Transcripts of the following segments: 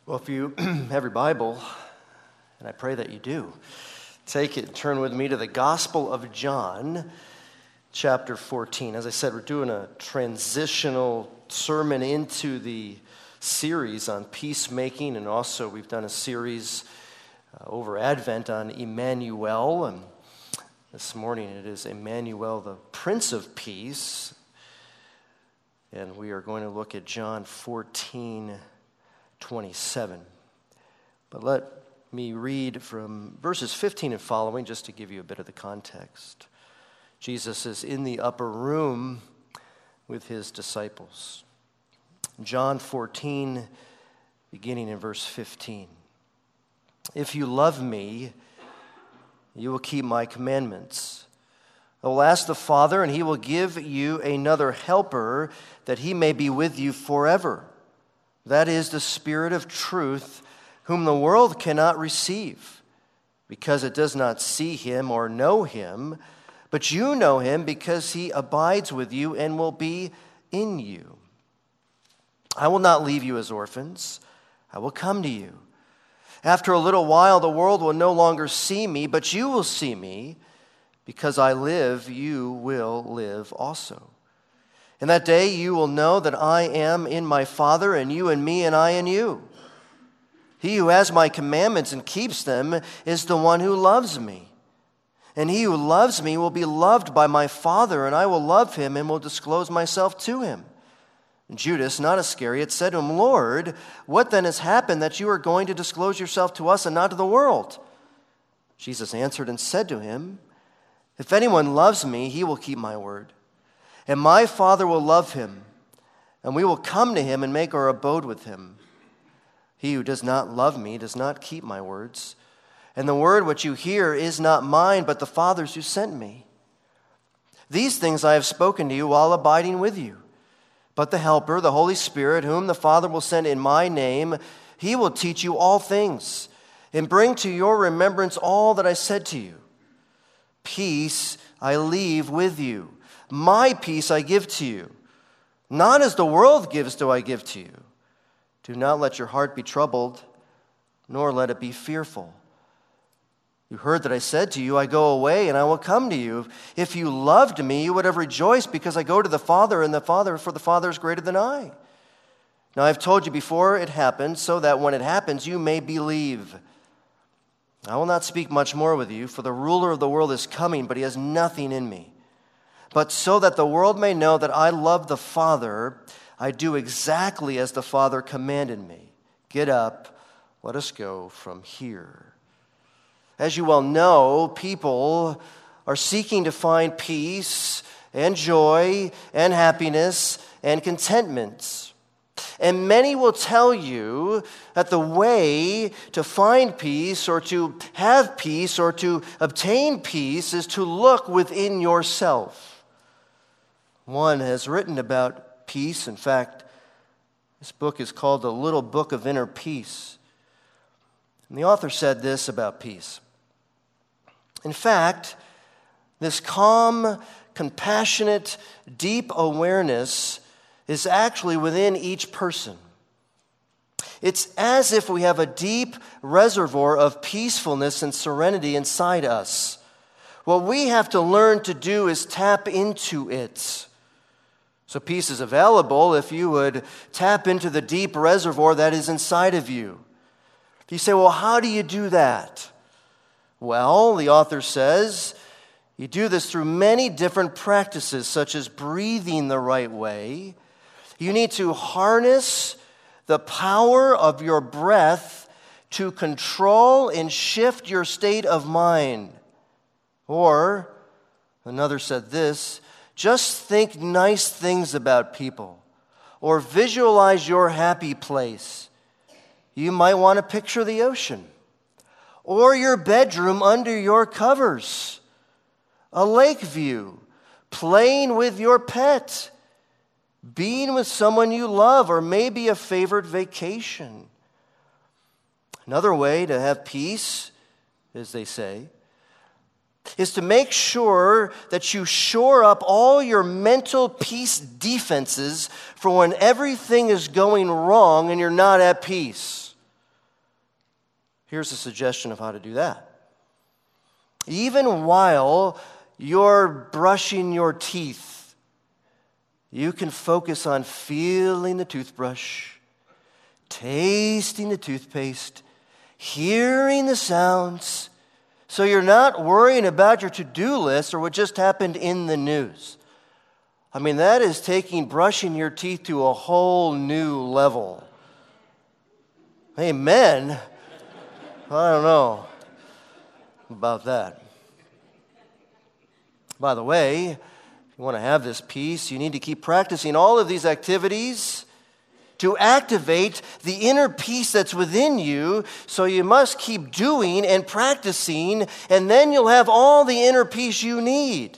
Well, if you have your Bible, and I pray that you do, take it and turn with me to the Gospel of John, chapter 14. As I said, we're doing a transitional sermon into the series on peacemaking, and also we've done a series over Advent on Emmanuel, and this morning it is Emmanuel, the Prince of Peace, and we are going to look at John 14:27. But let me read from verses 15 and following just to give you a bit of the context. Jesus is in the upper room with his disciples. John 14, beginning in verse 15. If you love me, you will keep my commandments. I will ask the Father, and he will give you another helper, that he may be with you forever. That is the Spirit of truth, whom the world cannot receive, because it does not see him or know him. But you know him, because he abides with you and will be in you. I will not leave you as orphans. I will come to you. After a little while, the world will no longer see me, but you will see me. Because I live, you will live also. In that day you will know that I am in my Father, and you in me, and I in you. He who has my commandments and keeps them is the one who loves me. And he who loves me will be loved by my Father, and I will love him and will disclose myself to him. And Judas, not Iscariot, said to him, Lord, what then has happened that you are going to disclose yourself to us and not to the world? Jesus answered and said to him, if anyone loves me, he will keep my word. And my Father will love him, and we will come to him and make our abode with him. He who does not love me does not keep my words. And the word which you hear is not mine, but the Father's who sent me. These things I have spoken to you while abiding with you. But the Helper, the Holy Spirit, whom the Father will send in my name, he will teach you all things, and bring to your remembrance all that I said to you. Peace I leave with you. My peace I give to you. Not as the world gives do I give to you. Do not let your heart be troubled, nor let it be fearful. You heard that I said to you, I go away and I will come to you. If you loved me, you would have rejoiced, because I go to the Father, and the Father is greater than I. Now I've told you before it happens, so that when it happens you may believe. I will not speak much more with you, for the ruler of the world is coming, but he has nothing in me. But so that the world may know that I love the Father, I do exactly as the Father commanded me. Get up, let us go from here. As you well know, people are seeking to find peace and joy and happiness and contentment. And many will tell you that the way to find peace or to have peace or to obtain peace is to look within yourself. One has written about peace. In fact, this book is called The Little Book of Inner Peace. And the author said this about peace. In fact, this calm, compassionate, deep awareness is actually within each person. It's as if we have a deep reservoir of peacefulness and serenity inside us. What we have to learn to do is tap into it. So peace is available if you would tap into the deep reservoir that is inside of you. You say, well, how do you do that? Well, the author says, you do this through many different practices, such as breathing the right way. You need to harness the power of your breath to control and shift your state of mind. Or, another said this, just think nice things about people, or visualize your happy place. You might want to picture the ocean, or your bedroom under your covers, a lake view, playing with your pet, being with someone you love, or maybe a favorite vacation. Another way to have peace, as they say, is to make sure that you shore up all your mental peace defenses for when everything is going wrong and you're not at peace. Here's a suggestion of how to do that. Even while you're brushing your teeth, you can focus on feeling the toothbrush, tasting the toothpaste, hearing the sounds, so you're not worrying about your to-do list or what just happened in the news. I mean, that is taking brushing your teeth to a whole new level. Amen. I don't know about that. By the way, if you want to have this peace, you need to keep practicing all of these activities to activate the inner peace that's within you. So you must keep doing and practicing, and then you'll have all the inner peace you need.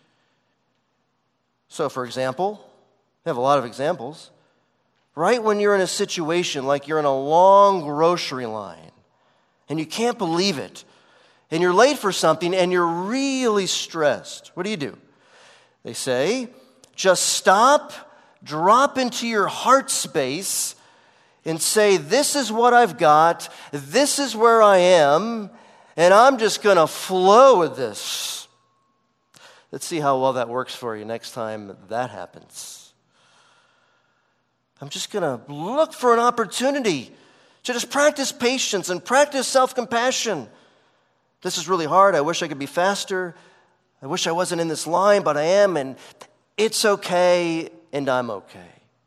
So, for example, I have a lot of examples. Right when you're in a situation like you're in a long grocery line, and you can't believe it, and you're late for something, and you're really stressed, what do? They say, just stop, drop into your heart space, and say, this is what I've got, this is where I am, and I'm just going to flow with this. Let's see how well that works for you next time that happens. I'm just going to look for an opportunity to just practice patience and practice self-compassion. This is really hard. I wish I could be faster. I wish I wasn't in this line, but I am, and it's okay, and I'm okay.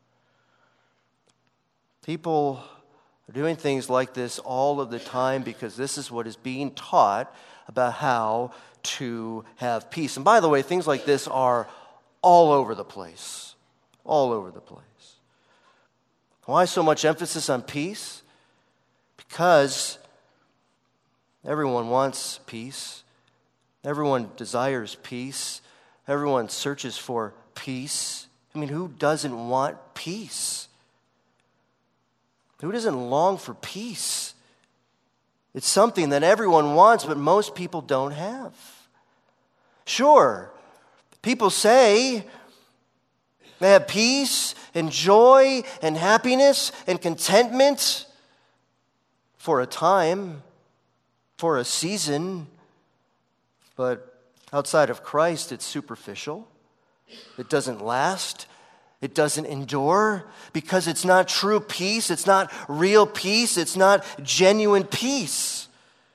People are doing things like this all of the time because this is what is being taught about how to have peace. And by the way, things like this are all over the place. All over the place. Why so much emphasis on peace? Because everyone wants peace. Everyone desires peace. Everyone searches for peace. I mean, who doesn't want peace? Who doesn't long for peace? It's something that everyone wants, but most people don't have. Sure, people say they have peace and joy and happiness and contentment for a time, for a season, but outside of Christ, it's superficial. It doesn't last. It doesn't endure because it's not true peace. It's not real peace. It's not genuine peace.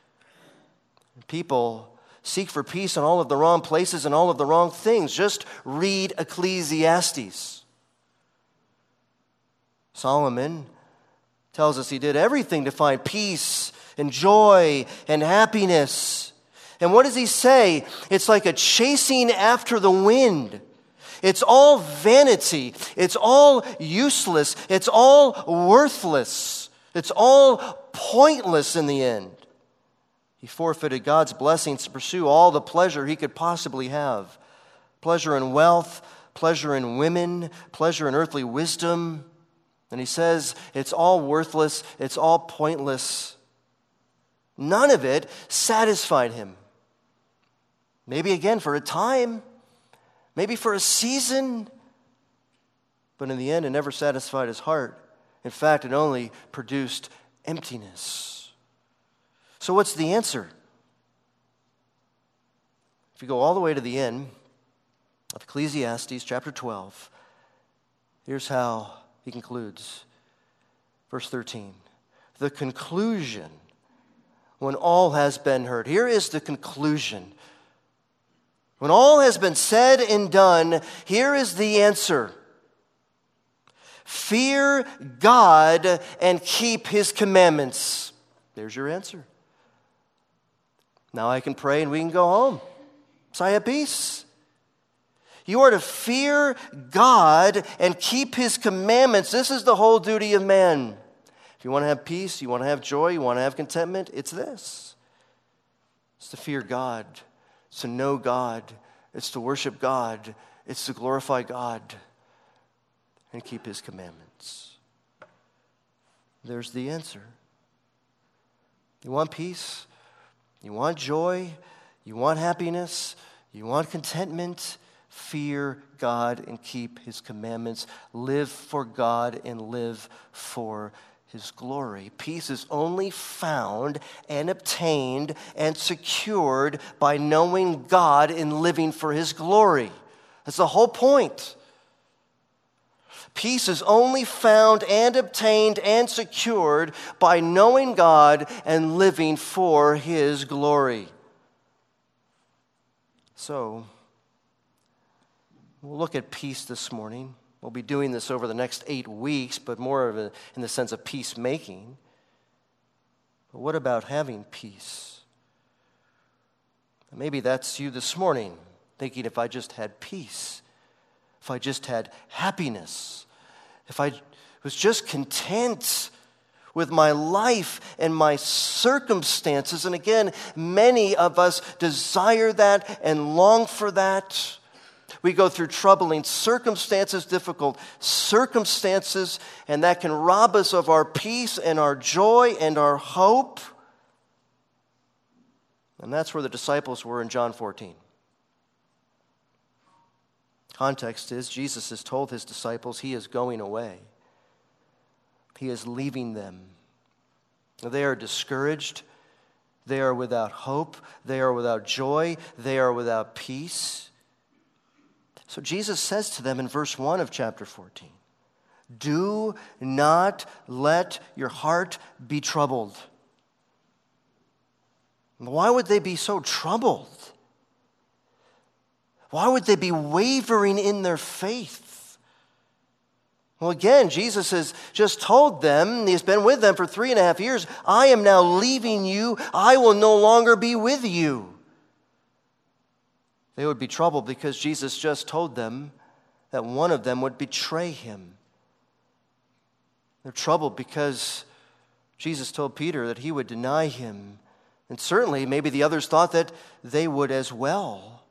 People seek for peace in all of the wrong places and all of the wrong things. Just read Ecclesiastes. Solomon tells us he did everything to find peace and joy and happiness. And what does he say? It's like a chasing after the wind. It's all vanity. It's all useless. It's all worthless. It's all pointless in the end. He forfeited God's blessings to pursue all the pleasure he could possibly have. Pleasure in wealth, pleasure in women, pleasure in earthly wisdom. And he says it's all worthless. It's all pointless. None of it satisfied him. Maybe again for a time. Maybe for a season, but in the end, it never satisfied his heart. In fact, it only produced emptiness. So what's the answer? If you go all the way to the end of Ecclesiastes chapter 12, here's how he concludes. Verse 13, the conclusion when all has been heard. Here is the conclusion. When all has been said and done, here is the answer. Fear God and keep his commandments. There's your answer. Now I can pray and we can go home. So I have peace. You are to fear God and keep his commandments. This is the whole duty of man. If you want to have peace, you want to have joy, you want to have contentment, it's this. It's to fear God. It's to know God. It's to worship God. It's to glorify God and keep his commandments. There's the answer. You want peace? You want joy? You want happiness? You want contentment? Fear God and keep his commandments. Live for God and live for his glory. Peace is only found and obtained and secured by knowing God and living for his glory. That's the whole point. Peace is only found and obtained and secured by knowing God and living for his glory. So, we'll look at peace this morning. We'll be doing this over the next 8 weeks, but more in the sense of peacemaking. But what about having peace? Maybe that's you this morning, thinking if I just had peace, if I just had happiness, if I was just content with my life and my circumstances. And again, many of us desire that and long for that. We go through troubling circumstances, difficult circumstances, and that can rob us of our peace and our joy and our hope. And that's where the disciples were in John 14. Context is, Jesus has told his disciples he is going away. He is leaving them. They are discouraged. They are without hope. They are without joy. They are without peace. So Jesus says to them in verse 1 of chapter 14, do not let your heart be troubled. Why would they be so troubled? Why would they be wavering in their faith? Well, again, Jesus has just told them, he's been with them for 3.5 years, I am now leaving you. I will no longer be with you. They would be troubled because Jesus just told them that one of them would betray him. They're troubled because Jesus told Peter that he would deny him. And certainly, maybe the others thought that they would as well.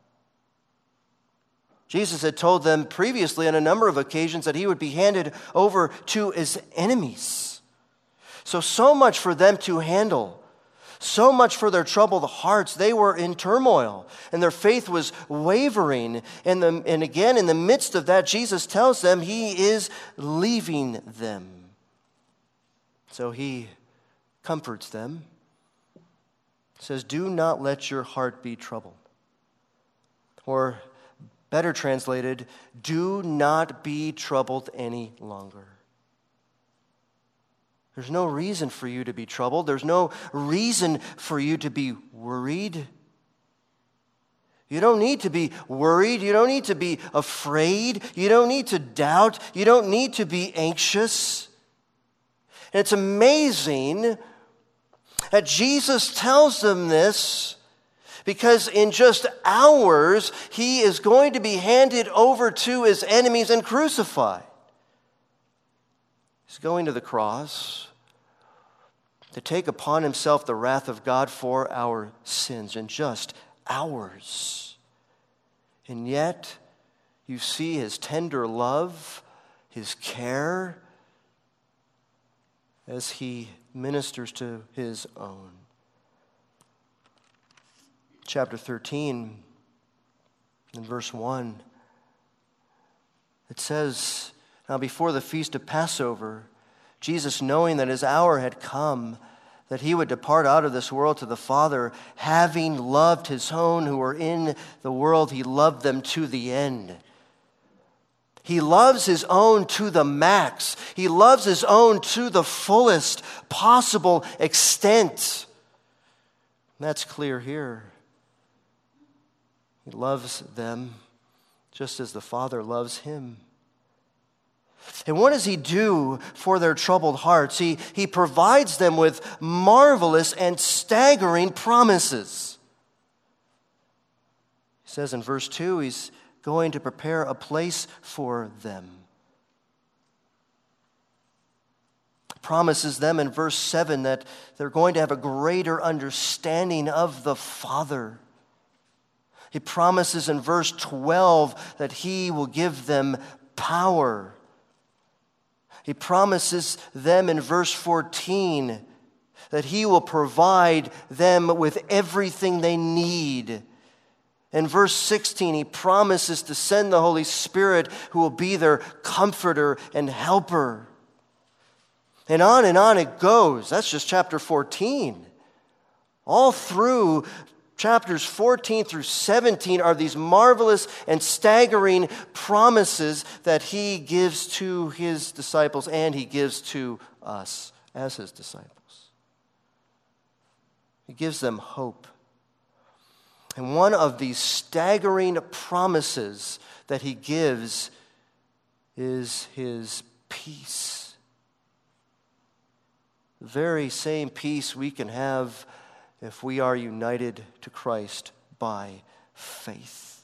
Jesus had told them previously on a number of occasions that he would be handed over to his enemies. So much for them to handle. So much for their troubled hearts. They were in turmoil, and their faith was wavering. And again, in the midst of that, Jesus tells them he is leaving them. So he comforts them. Says, do not let your heart be troubled. Or better translated, do not be troubled any longer. There's no reason for you to be troubled. There's no reason for you to be worried. You don't need to be worried. You don't need to be afraid. You don't need to doubt. You don't need to be anxious. And it's amazing that Jesus tells them this because in just hours, he is going to be handed over to his enemies and crucified. He's going to the cross to take upon himself the wrath of God for our sins in just hours. And yet, you see his tender love, his care, as he ministers to his own. Chapter 13, in verse 1, it says, now before the feast of Passover, Jesus, knowing that his hour had come, that he would depart out of this world to the Father, having loved his own who were in the world, he loved them to the end. He loves his own to the max. He loves his own to the fullest possible extent. And that's clear here. He loves them just as the Father loves him. And what does he do for their troubled hearts? He provides them with marvelous and staggering promises. He says in verse 2, he's going to prepare a place for them. Promises them in verse 7 that they're going to have a greater understanding of the Father. He promises in verse 12 that he will give them power. He promises them in verse 14 that he will provide them with everything they need. In verse 16, he promises to send the Holy Spirit who will be their comforter and helper. And on it goes. That's just chapter 14. All through chapters 14 through 17 are these marvelous and staggering promises that he gives to his disciples and he gives to us as his disciples. He gives them hope. And one of these staggering promises that he gives is his peace. The very same peace we can have if we are united to Christ by faith.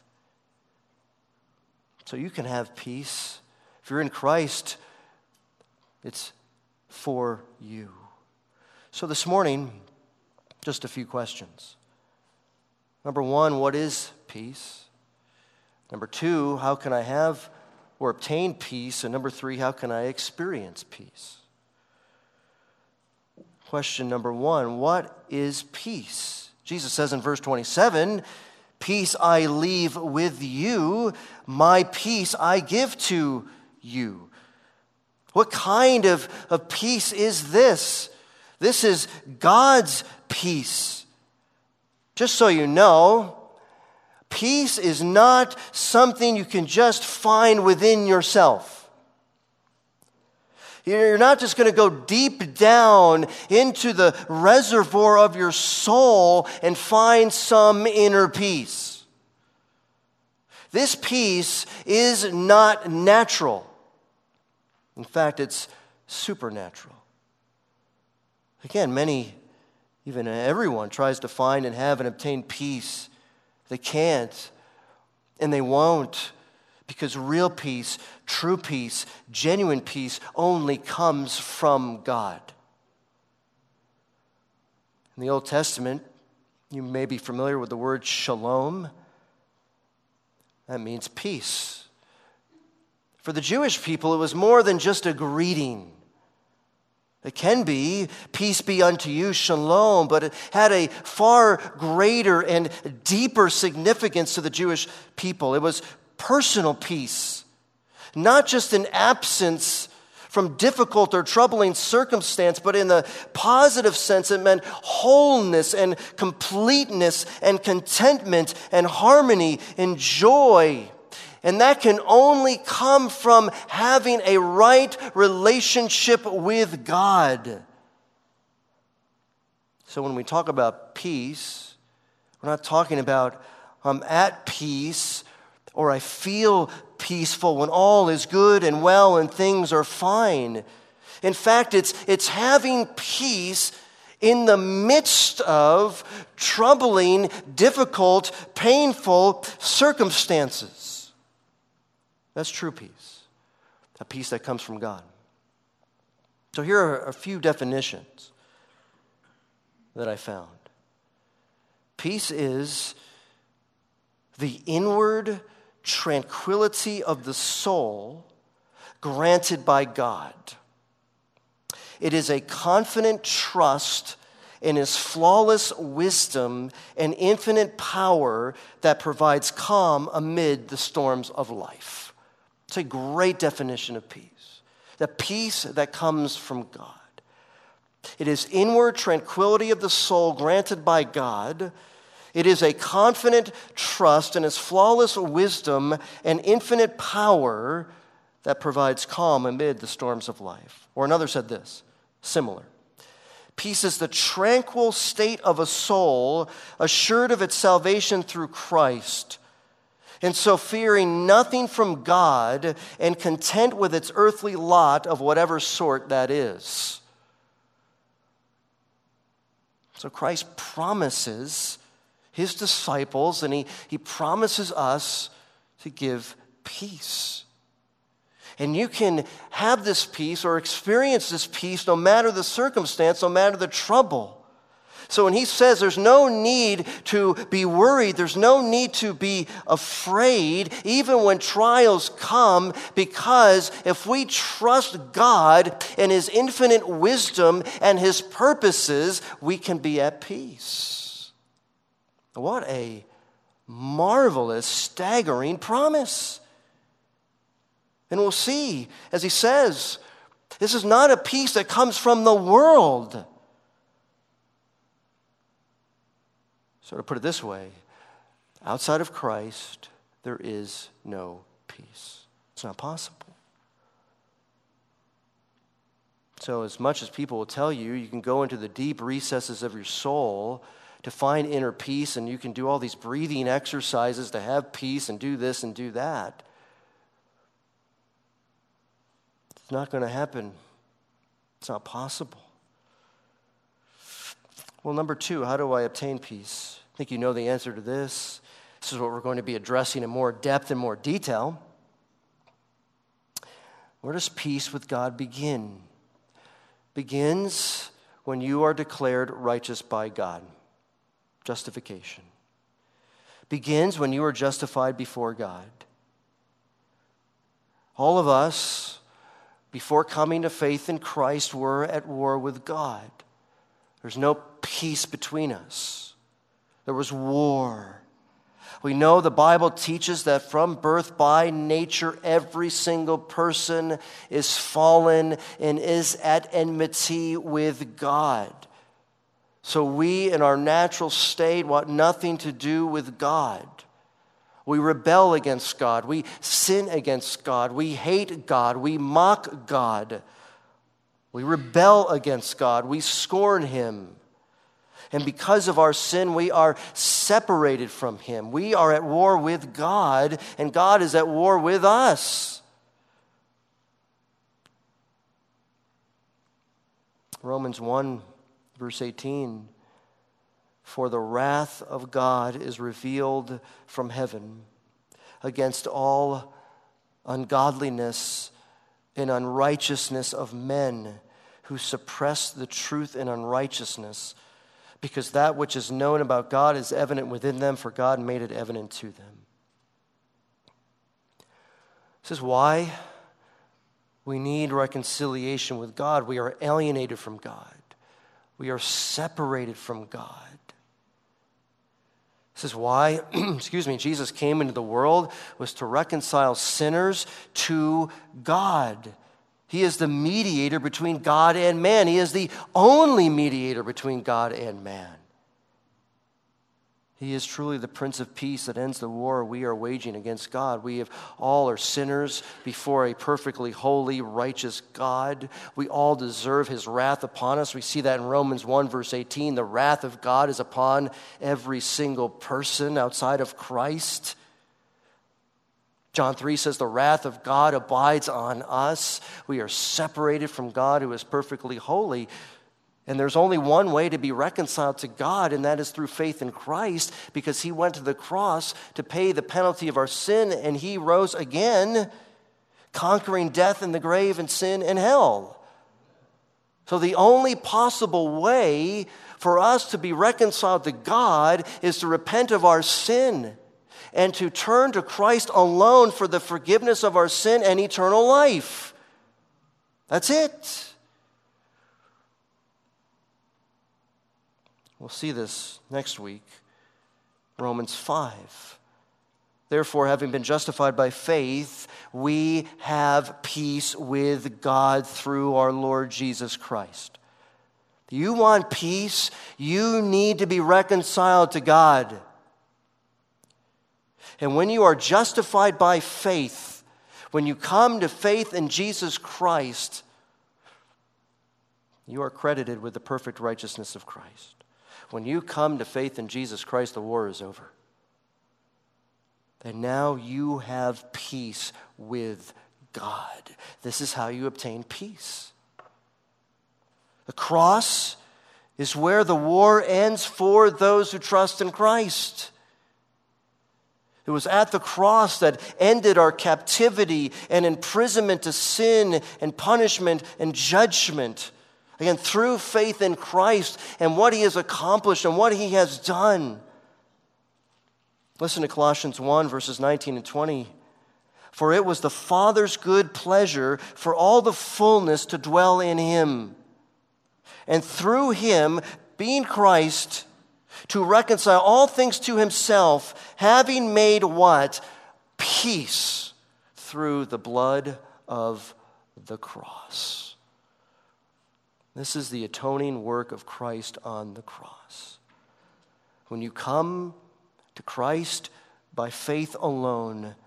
So you can have peace. If you're in Christ, it's for you. So this morning, just a few questions. Number one, what is peace? Number two, how can I have or obtain peace? And number three, how can I experience peace? Question number one, what is peace? Jesus says in verse 27, peace I leave with you, my peace I give to you. What kind of peace is this? This is God's peace. Just so you know, peace is not something you can just find within yourself. You're not just going to go deep down into the reservoir of your soul and find some inner peace. This peace is not natural. In fact, it's supernatural. Again, even everyone tries to find and have and obtain peace. They can't, and they won't, because real peace, true peace, genuine peace only comes from God. In the Old Testament, you may be familiar with the word shalom. That means peace. For the Jewish people, it was more than just a greeting. It can be, peace be unto you, shalom, but it had a far greater and deeper significance to the Jewish people. It was personal peace, not just an absence from difficult or troubling circumstance, but in the positive sense, it meant wholeness and completeness and contentment and harmony and joy. And that can only come from having a right relationship with God. So when we talk about peace, we're not talking about I'm at peace or I feel peaceful when all is good and well and things are fine. In fact, it's having peace in the midst of troubling, difficult, painful circumstances. That's true peace, a peace that comes from God. So here are a few definitions that I found. Peace is the inward tranquility of the soul granted by God. It is a confident trust in His flawless wisdom and infinite power that provides calm amid the storms of life. It's a great definition of peace. The peace that comes from God. It is inward tranquility of the soul granted by God. It is a confident trust in His flawless wisdom and infinite power that provides calm amid the storms of life. Or another said this, similar. Peace is the tranquil state of a soul assured of its salvation through Christ, and so fearing nothing from God and content with its earthly lot of whatever sort that is. So Christ promises His disciples, and he promises us to give peace. And you can have this peace or experience this peace no matter the circumstance, no matter the trouble. So when He says there's no need to be worried, there's no need to be afraid, even when trials come, because if we trust God and His infinite wisdom and His purposes, we can be at peace. What a marvelous, staggering promise. And we'll see, as He says, This is not a peace that comes from the world. So to put it this way, outside of Christ, there is no peace. It's not possible. So as much as people will tell you, you can go into the deep recesses of your soul to find inner peace, and you can do all these breathing exercises to have peace and do this and do that. It's not going to happen. It's not possible. Well, number two, how do I obtain peace? I think you know the answer to this. This is what we're going to be addressing in more depth and more detail. Where does peace with God begin? Begins when you are declared righteous by God. Justification. Begins when you are justified before God. All of us, before coming to faith in Christ, were at war with God. There's no peace between us. There was war. We know the Bible teaches that from birth by nature, every single person is fallen and is at enmity with God. So we, in our natural state, want nothing to do with God. We rebel against God. We sin against God. We hate God. We mock God. We rebel against God. We scorn Him. And because of our sin, we are separated from Him. We are at war with God, and God is at war with us. Romans 1, verse 18. For the wrath of God is revealed from heaven against all ungodliness and unrighteousness of men who suppress the truth in unrighteousness, because that which is known about God is evident within them, for God made it evident to them. This is why we need reconciliation with God. We are alienated from God. We are separated from God. This is why, Jesus came into the world, was to reconcile sinners to God. He is the mediator between God and man. He is the only mediator between God and man. He is truly the Prince of Peace that ends the war we are waging against God. We all are sinners before a perfectly holy, righteous God. We all deserve His wrath upon us. We see that in Romans 1, verse 18. The wrath of God is upon every single person outside of Christ. John 3 says the wrath of God abides on us. We are separated from God who is perfectly holy. And there's only one way to be reconciled to God, and that is through faith in Christ, because He went to the cross to pay the penalty of our sin, and He rose again, conquering death and the grave and sin and hell. So the only possible way for us to be reconciled to God is to repent of our sin and to turn to Christ alone for the forgiveness of our sin and eternal life. That's it. We'll see this next week. Romans 5. Therefore, having been justified by faith, we have peace with God through our Lord Jesus Christ. Do you want peace? You need to be reconciled to God. And when you are justified by faith, when you come to faith in Jesus Christ, you are credited with the perfect righteousness of Christ. When you come to faith in Jesus Christ, the war is over. And now you have peace with God. This is how you obtain peace. The cross is where the war ends for those who trust in Christ. It was at the cross that ended our captivity and imprisonment to sin and punishment and judgment. Again, through faith in Christ and what He has accomplished and what He has done. Listen to Colossians 1, verses 19 and 20. For it was the Father's good pleasure for all the fullness to dwell in Him. And through Him, being Christ, to reconcile all things to Himself, having made what? Peace through the blood of the cross. This is the atoning work of Christ on the cross. When you come to Christ by faith alone,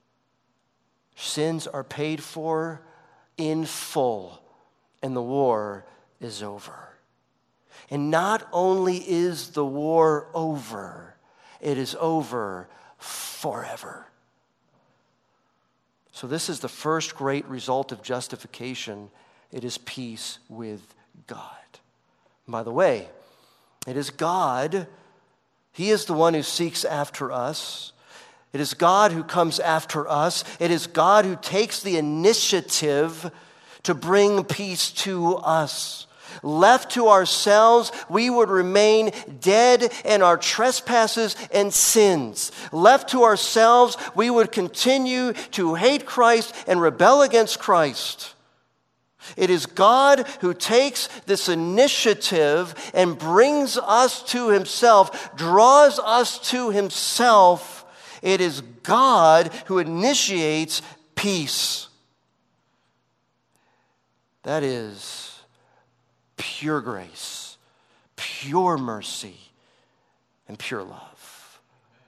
sins are paid for in full, and the war is over. And not only is the war over, it is over forever. So this is the first great result of justification. It is peace with God. And by the way, it is God. He is the one who seeks after us. It is God who comes after us. It is God who takes the initiative to bring peace to us. Left to ourselves, we would remain dead in our trespasses and sins. Left to ourselves, we would continue to hate Christ and rebel against Christ. It is God who takes this initiative and brings us to himself, draws us to himself. It is God who initiates peace. That is pure grace, pure mercy, and pure love.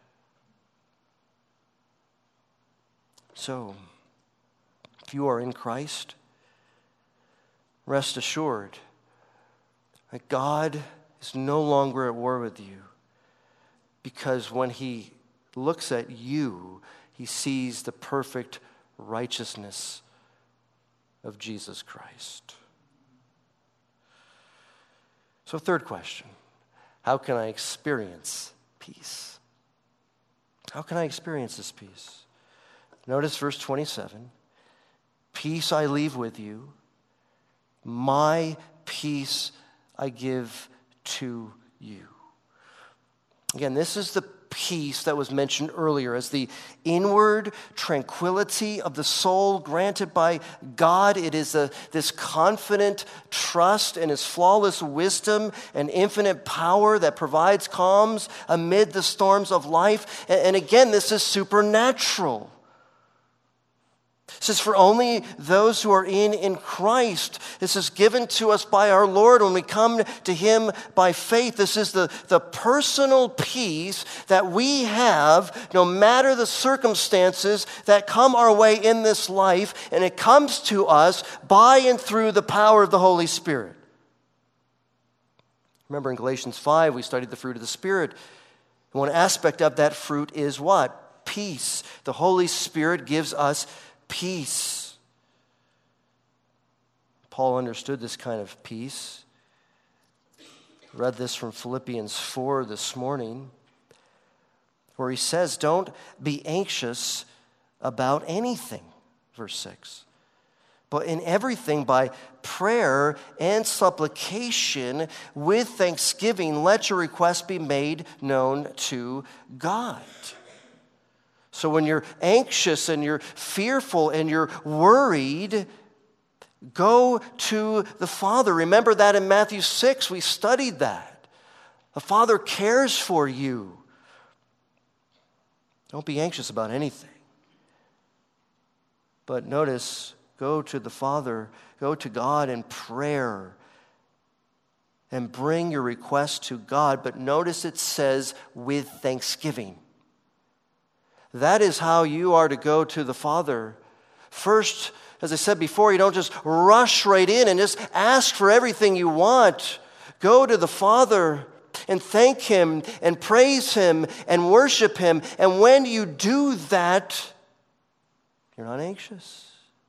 So, if you are in Christ, rest assured that God is no longer at war with you, because when he looks at you, he sees the perfect righteousness of Jesus Christ. So, third question, how can I experience peace? How can I experience this peace? Notice verse 27. Peace I leave with you, my peace I give to you. Again, this is the peace that was mentioned earlier as the inward tranquility of the soul granted by God. It is this confident trust in his flawless wisdom and infinite power that provides calms amid the storms of life. And again, this is supernatural. It says, for only those who are in Christ. This is given to us by our Lord when we come to him by faith. This is the personal peace that we have no matter the circumstances that come our way in this life. And it comes to us by and through the power of the Holy Spirit. Remember in Galatians 5, we studied the fruit of the Spirit. And one aspect of that fruit is what? Peace. The Holy Spirit gives us peace. Paul understood this kind of peace. Read this from Philippians 4 this morning, where he says, don't be anxious about anything, verse 6. But in everything by prayer and supplication with thanksgiving, let your requests be made known to God. So when you're anxious and you're fearful and you're worried, go to the Father. Remember that in Matthew 6, we studied that. The Father cares for you. Don't be anxious about anything. But notice, go to the Father, go to God in prayer and bring your request to God. But notice it says with thanksgiving. That is how you are to go to the Father. First, as I said before, you don't just rush right in and just ask for everything you want. Go to the Father and thank him and praise him and worship him. And when you do that, you're not anxious.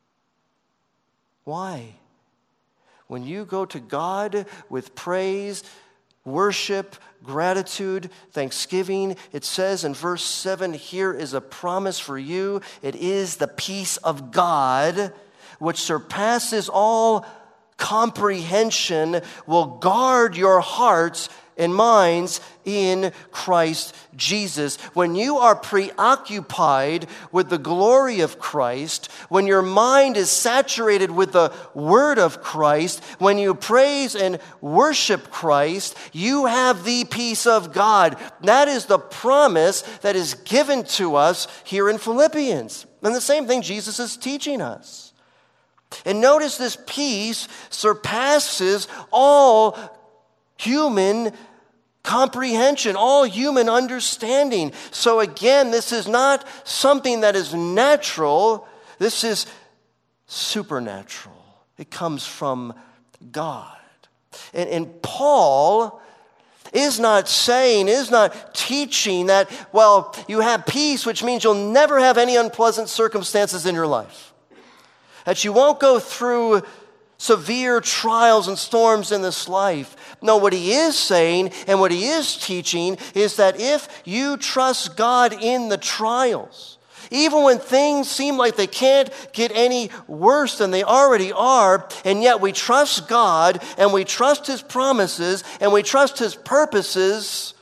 Why? When you go to God with praise, worship, gratitude, thanksgiving, it says in verse 7, here is a promise for you. It is the peace of God, which surpasses all comprehension, will guard your hearts and minds in Christ Jesus. When you are preoccupied with the glory of Christ, when your mind is saturated with the word of Christ, when you praise and worship Christ, you have the peace of God. That is the promise that is given to us here in Philippians. And the same thing Jesus is teaching us. And notice this peace surpasses all human comprehension, all human understanding. So again, this is not something that is natural. This is supernatural. It comes from God. And Paul is not teaching that, well, you have peace, which means you'll never have any unpleasant circumstances in your life. That you won't go through severe trials and storms in this life. No, what he is saying and what he is teaching is that if you trust God in the trials, even when things seem like they can't get any worse than they already are, and yet we trust God and we trust his promises and we trust his purposes,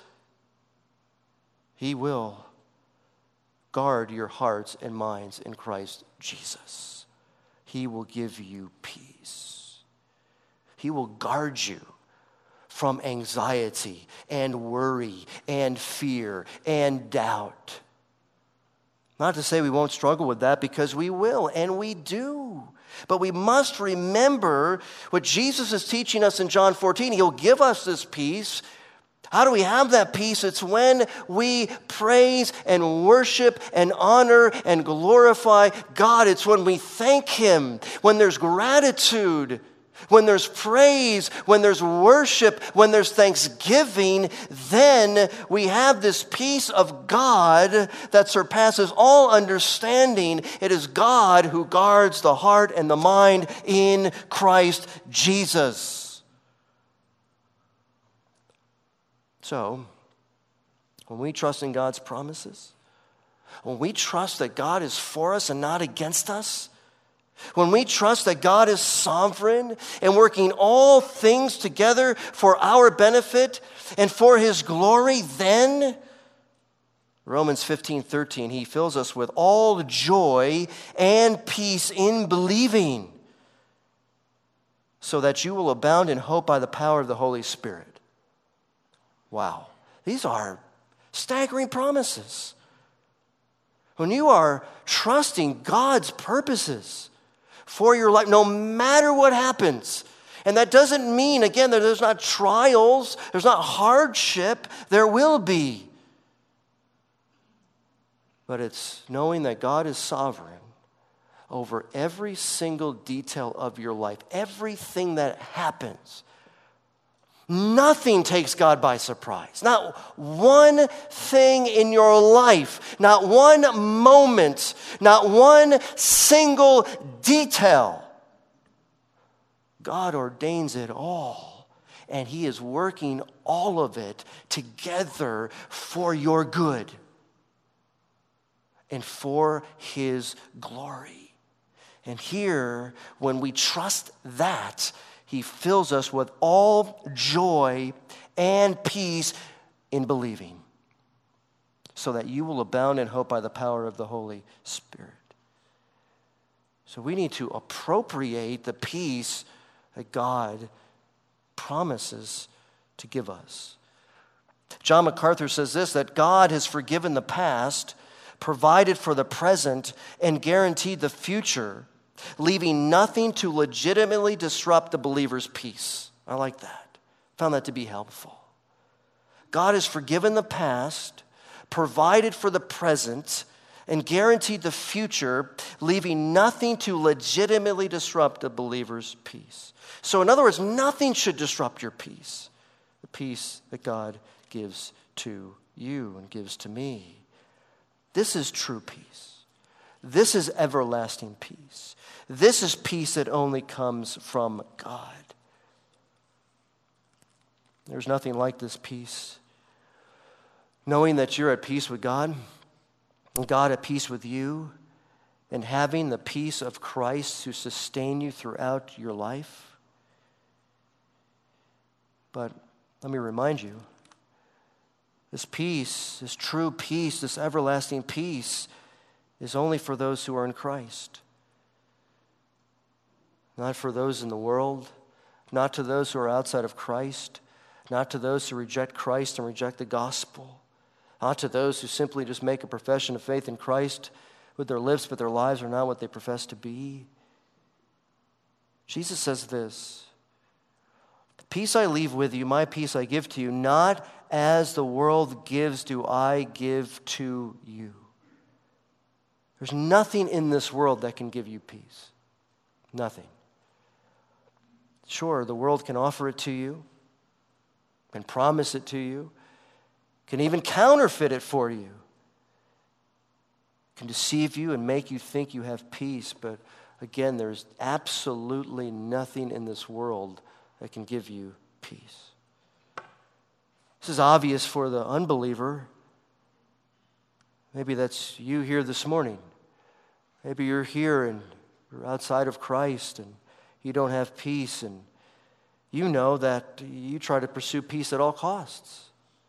he will guard your hearts and minds in Christ Jesus. He will give you peace. He will guard you from anxiety and worry and fear and doubt. Not to say we won't struggle with that, because we will, and we do. But we must remember what Jesus is teaching us in John 14. He'll give us this peace. How do we have that peace? It's when we praise and worship and honor and glorify God. It's when we thank him, when there's gratitude, when there's praise, when there's worship, when there's thanksgiving. Then we have this peace of God that surpasses all understanding. It is God who guards the heart and the mind in Christ Jesus. So, when we trust in God's promises, when we trust that God is for us and not against us, when we trust that God is sovereign and working all things together for our benefit and for his glory, then Romans 15:13, he fills us with all joy and peace in believing, so that you will abound in hope by the power of the Holy Spirit. Wow, these are staggering promises. When you are trusting God's purposes for your life, no matter what happens, and that doesn't mean, again, that there's not trials, there's not hardship, there will be. But it's knowing that God is sovereign over every single detail of your life, everything that happens. Nothing takes God by surprise. Not one thing in your life, not one moment, not one single detail. God ordains it all, and he is working all of it together for your good and for his glory. And here, when we trust that, he fills us with all joy and peace in believing, so that you will abound in hope by the power of the Holy Spirit. So we need to appropriate the peace that God promises to give us. John MacArthur says this, that God has forgiven the past, provided for the present, and guaranteed the future, leaving nothing to legitimately disrupt the believer's peace. I like that. Found that to be helpful. God has forgiven the past, provided for the present, and guaranteed the future, leaving nothing to legitimately disrupt the believer's peace. So in other words, nothing should disrupt your peace, the peace that God gives to you and gives to me. This is true peace. This is everlasting peace. This is peace that only comes from God. There's nothing like this peace. Knowing that you're at peace with God, and God at peace with you, and having the peace of Christ to sustain you throughout your life. But let me remind you, this peace, this true peace, this everlasting peace is only for those who are in Christ. Not for those in the world, not to those who are outside of Christ, not to those who reject Christ and reject the gospel, not to those who simply just make a profession of faith in Christ with their lips, but their lives are not what they profess to be. Jesus says this, "The peace I leave with you, my peace I give to you, not as the world gives do I give to you." There's nothing in this world that can give you peace. Nothing. Sure, the world can offer it to you, can promise it to you, can even counterfeit it for you, can deceive you and make you think you have peace, but again, there's absolutely nothing in this world that can give you peace. This is obvious for the unbeliever. Maybe that's you here this morning. Maybe you're here and you're outside of Christ and you don't have peace, and you know that you try to pursue peace at all costs.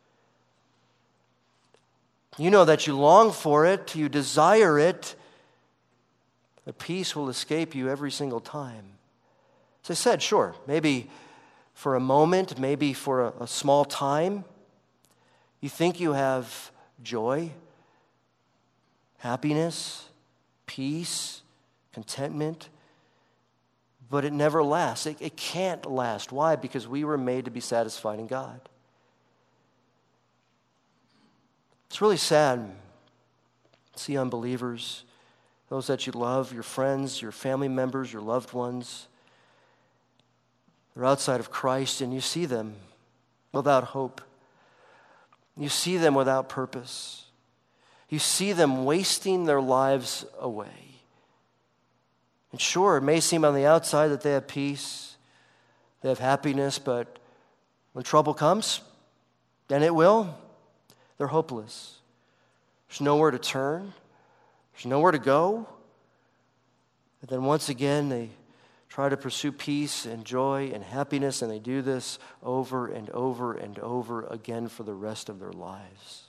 You know that you long for it, you desire it, but peace will escape you every single time. As I said, sure, maybe for a moment, maybe for a small time, you think you have joy, happiness, peace, contentment, but it never lasts. It can't last. Why? Because we were made to be satisfied in God. It's really sad to see unbelievers, those that you love, your friends, your family members, your loved ones, they're outside of Christ, and you see them without hope. You see them without purpose. You see them wasting their lives away. And sure, it may seem on the outside that they have peace, they have happiness, but when trouble comes, and it will, they're hopeless. There's nowhere to turn. There's nowhere to go. And then once again, they try to pursue peace and joy and happiness, and they do this over and over and over again for the rest of their lives.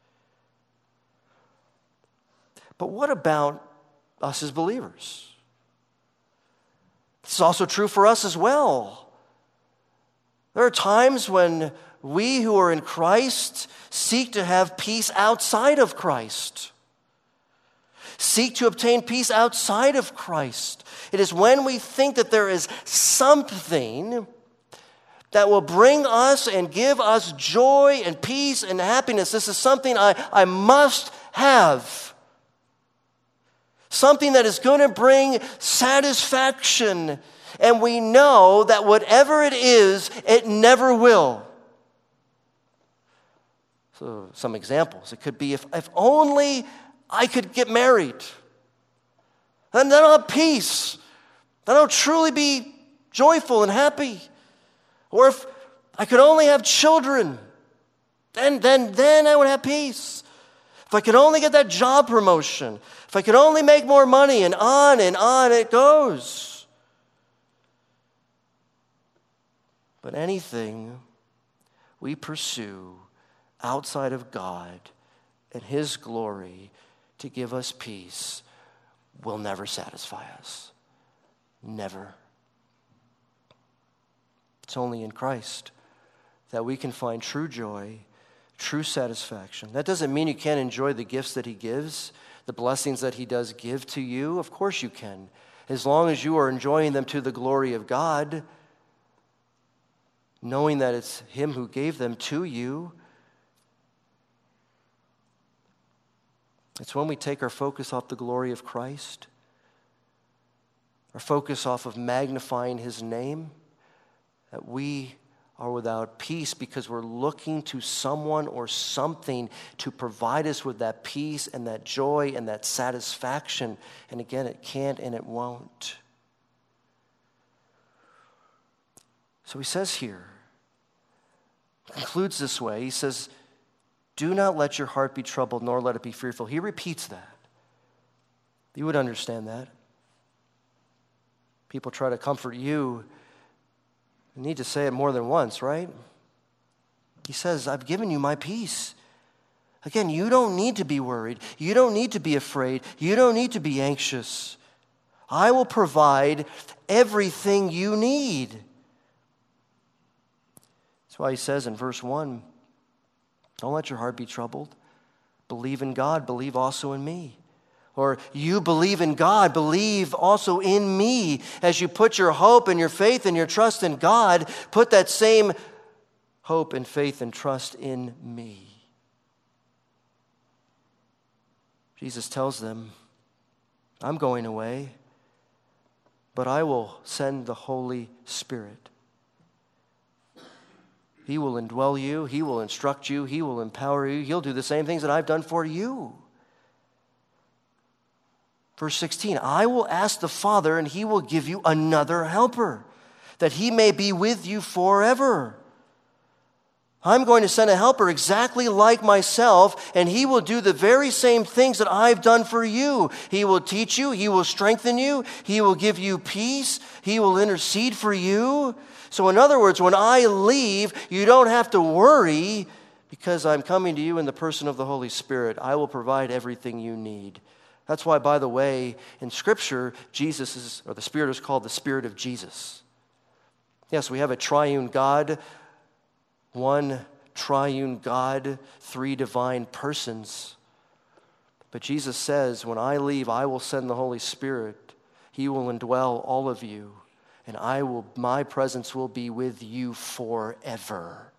But what about us as believers? This is also true for us as well. There are times when we who are in Christ seek to have peace outside of Christ. Seek to obtain peace outside of Christ. It is when we think that there is something that will bring us and give us joy and peace and happiness. This is something I must have. Something that is going to bring satisfaction. And we know that whatever it is, it never will. So some examples. It could be if only I could get married. And then I'll have peace. Then I'll truly be joyful and happy. Or if I could only have children, then I would have peace. If I could only get that job promotion. If I could only make more money, and on it goes. But anything we pursue outside of God and His glory to give us peace will never satisfy us. Never. It's only in Christ that we can find true joy, true satisfaction. That doesn't mean you can't enjoy the gifts that He gives, the blessings that He does give to you. Of course you can, as long as you are enjoying them to the glory of God, knowing that it's Him who gave them to you. It's when we take our focus off the glory of Christ, our focus off of magnifying His name, that we are without peace because we're looking to someone or something to provide us with that peace and that joy and that satisfaction. And again, it can't and it won't. So he says here, concludes this way, he says, do not let your heart be troubled, nor let it be fearful. He repeats that. You would understand that. People try to comfort you. You need to say it more than once, right? He says, I've given you my peace. Again, you don't need to be worried. You don't need to be afraid. You don't need to be anxious. I will provide everything you need. That's why he says in verse 1, don't let your heart be troubled. Believe in God. Believe also in me. Or you believe in God, believe also in me. As you put your hope and your faith and your trust in God, put that same hope and faith and trust in me. Jesus tells them, I'm going away, but I will send the Holy Spirit. He will indwell you. He will instruct you. He will empower you. He'll do the same things that I've done for you. Verse 16, I will ask the Father, and he will give you another helper, that he may be with you forever. I'm going to send a helper exactly like myself, and he will do the very same things that I've done for you. He will teach you. He will strengthen you. He will give you peace. He will intercede for you. So in other words, when I leave, you don't have to worry because I'm coming to you in the person of the Holy Spirit. I will provide everything you need. That's why, by the way, in Scripture, the Spirit is called the Spirit of Jesus. Yes, we have a triune God, one triune God, three divine persons. But Jesus says, when I leave, I will send the Holy Spirit. He will indwell all of you, and my presence will be with you forever.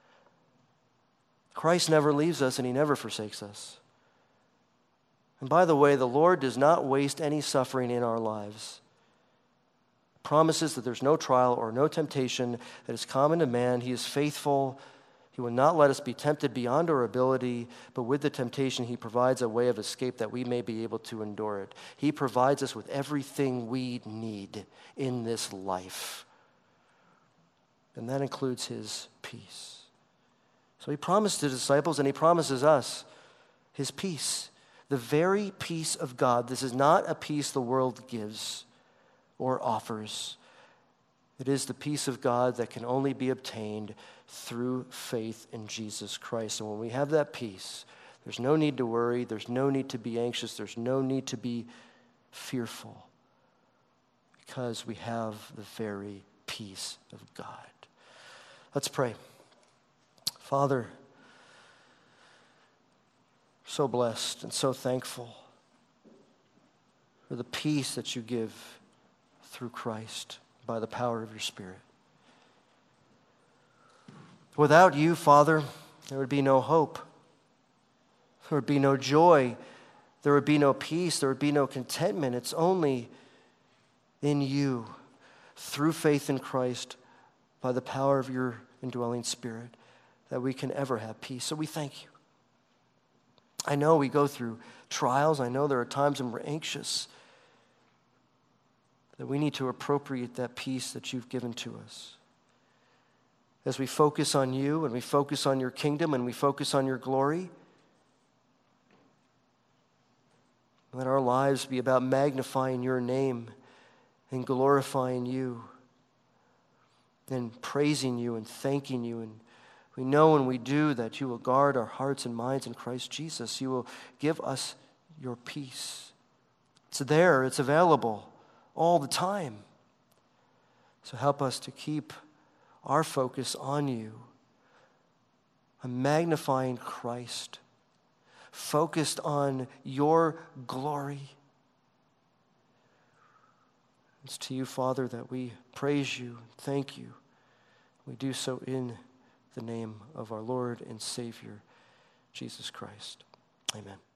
Christ never leaves us, and he never forsakes us. And by the way, the Lord does not waste any suffering in our lives. Promises that there's no trial or no temptation that is common to man. He is faithful. He will not let us be tempted beyond our ability, but with the temptation, he provides a way of escape that we may be able to endure it. He provides us with everything we need in this life. And that includes his peace. So he promised the disciples, and he promises us his peace. The very peace of God. This is not a peace the world gives or offers. It is the peace of God that can only be obtained through faith in Jesus Christ. And when we have that peace, there's no need to worry. There's no need to be anxious. There's no need to be fearful because we have the very peace of God. Let's pray. Father, so blessed and so thankful for the peace that you give through Christ by the power of your Spirit. Without you, Father, there would be no hope. There would be no joy. There would be no peace. There would be no contentment. It's only in you, through faith in Christ, by the power of your indwelling Spirit, that we can ever have peace. So we thank you. I know we go through trials. I know there are times when we're anxious, that we need to appropriate that peace that you've given to us. As we focus on you and we focus on your kingdom and we focus on your glory, let our lives be about magnifying your name and glorifying you and praising you and thanking you. And we know when we do that you will guard our hearts and minds in Christ Jesus. You will give us your peace. It's there. It's available all the time. So help us to keep our focus on you, on magnifying Christ, focused on your glory. It's to you, Father, that we praise you, thank you. We do so in the name of our Lord and Savior, Jesus Christ. Amen.